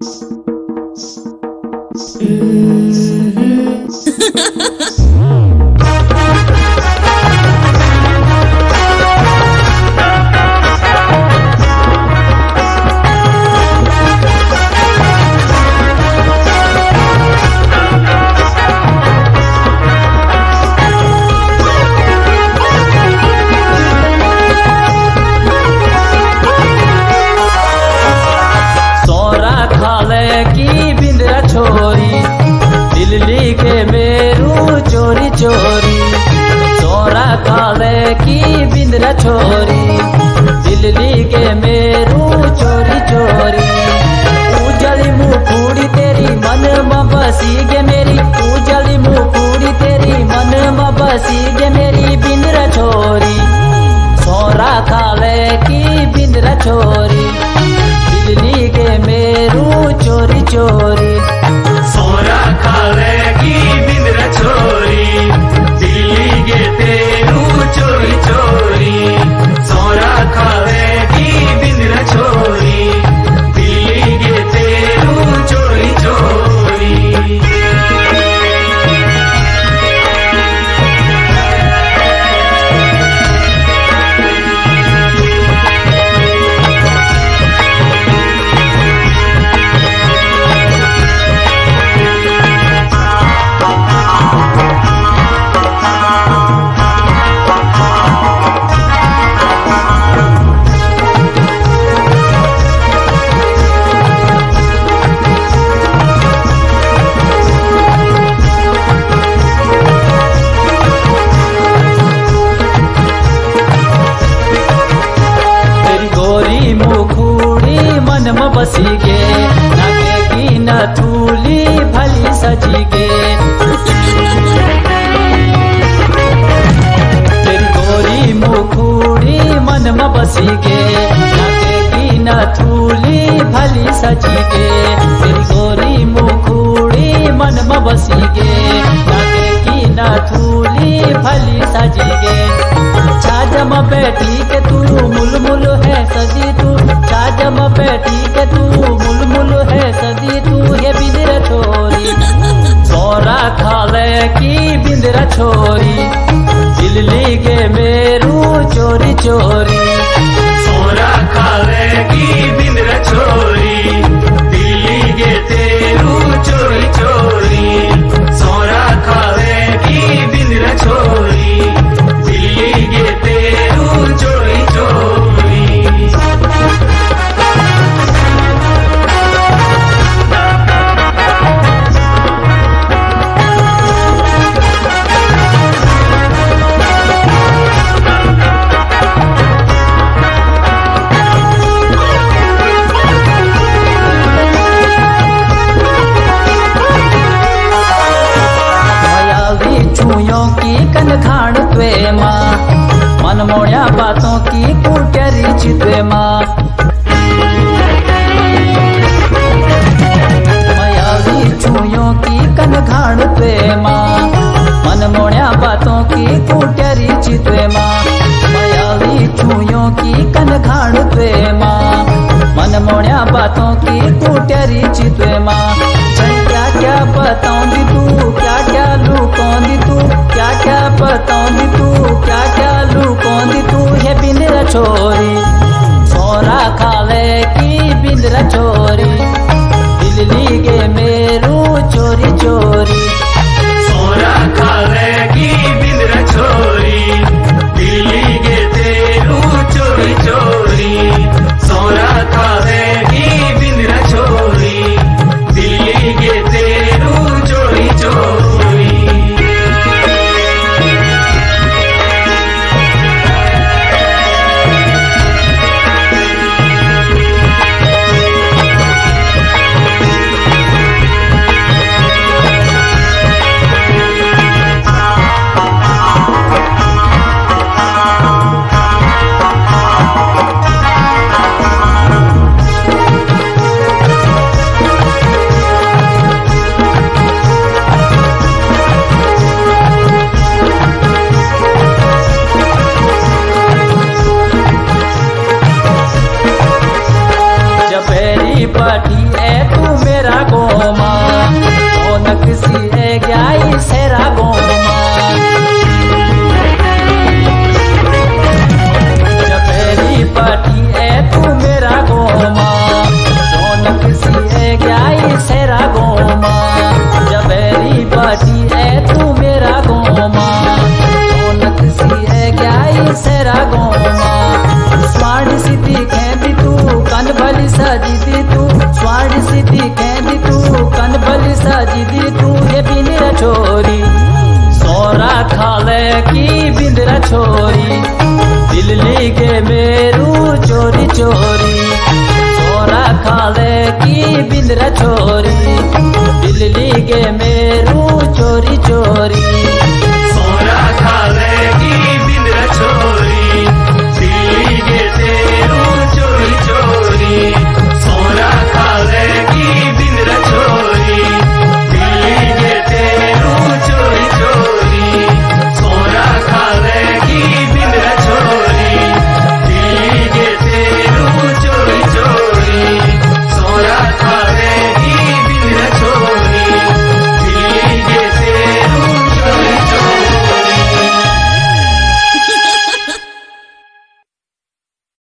छोरी दिल्ली के मेरू चोरी चोरी उजली मुकुड़ी तेरी मन में बसी गे मेरी उजली मुकुड़ी तेरी मन में बसी गे मेरी बिंद्रा छोरी सोरा काले की बिंद्रा छोरी दिल्ली के मेरू चोरी चोरी सोरा काले की बिंद्रा छोरी दिल्ली के तेरू चोरी चोरी सोरा काले की बिंद्रा छोरी दिल्ली के तेरू चोरी चोरी बसी गे नाके की न थूली भली सजी गे तेरी गोरी मुखूड़ी मन में बसी गे नाके की न थूली भली सजी गे तेरी गोरी मुखूड़ी मन में बसी गे नाके की न थूली भली सजी गे छाजम बैठी के तू मुलमुल है सजी तू छाजम बैठी के तू मुलमुल है सजी तू ये बिंद्रा छोरी सोरा खाले की बिंद्रा छोरी दिल्ली के मेरू चोरी चोरी सोरा काले की बिंद्रा छोरी दिल्ली के तेरू चोरी चोरी सोरा काले की बिंद्रा छोरी दिल्ली के तेरू चोरी चोरी खाण त्वे माँ मन मोड़िया बातों की कुटरी चित्वे माँ मयाली छुयों की कन खाण त्वे माँ मन मोड़िया बातों की कुटरी चित्वे माँ मयाली छुयों की कन खाण त्वे माँ मन मोड़िया बातों की कुटरी चित्वे माँ क्या क्या बताऊंगी तू क्या क्या लुकाऊंगी तू क्या क्या बताऊंगी तू क्या क्या लुकाऊंगी तू ये बिंद्रा छोरी सोरा खाले की बिंद्रा छोरी दिल्ली के मेरू चोरी चोरी सोरा काले की बिंद्रा छोरी दिल्ली के तेरू चोरी चोरी सोरा काले की बिंद्रा छोरी दिल्ली के तेरू चोरी चोरी की बिंद्रा छोरी दिल्ली के मेरू चोरी चोरी सोरा खाले की बिंद्रा छोरी दिल्ली के मेरू चोरी चोरी